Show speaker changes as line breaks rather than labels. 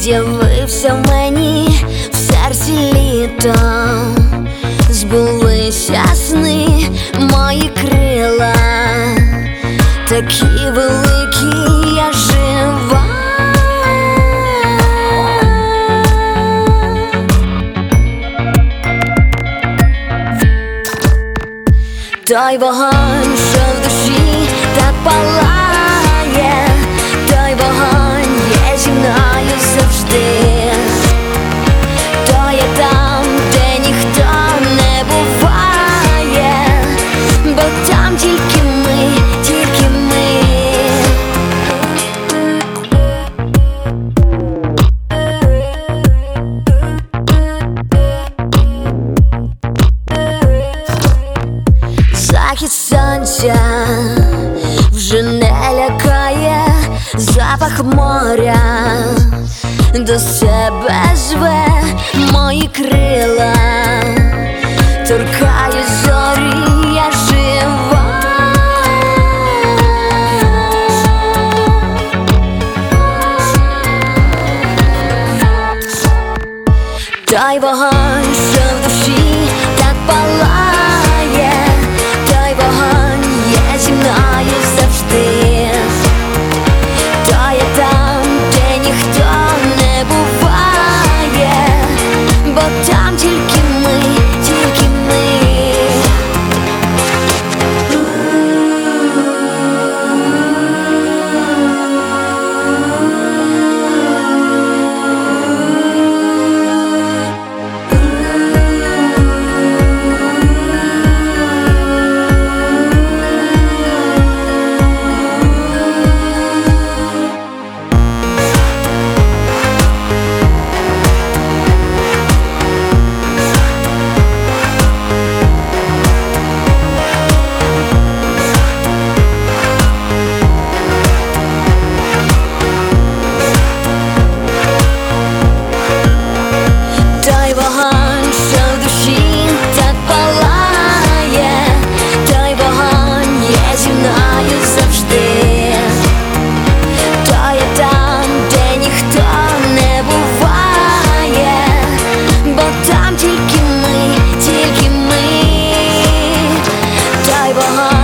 з'явився в мені в серці літом, збулися сни, мої крила, такі великі, я жива. Той вогонь, що в душі так палає, той вогонь є зі мною завжди. То є там, де ніхто не буває, бо там тільки ми, тільки ми. Захід сонця вже не лякає, запах моря до себе зве, мої крила торкає зорі, я жива. Той вогонь, що в душі так палає, той вогонь є зі мною завжди. То є там, де ніхто не буває, бо там тільки ми, тільки ми. Той вогонь, що в душі так палає, той вогонь є зі мною завжди. То є там, де ніхто не буває, бо там тільки ми, тільки ми. Той вогонь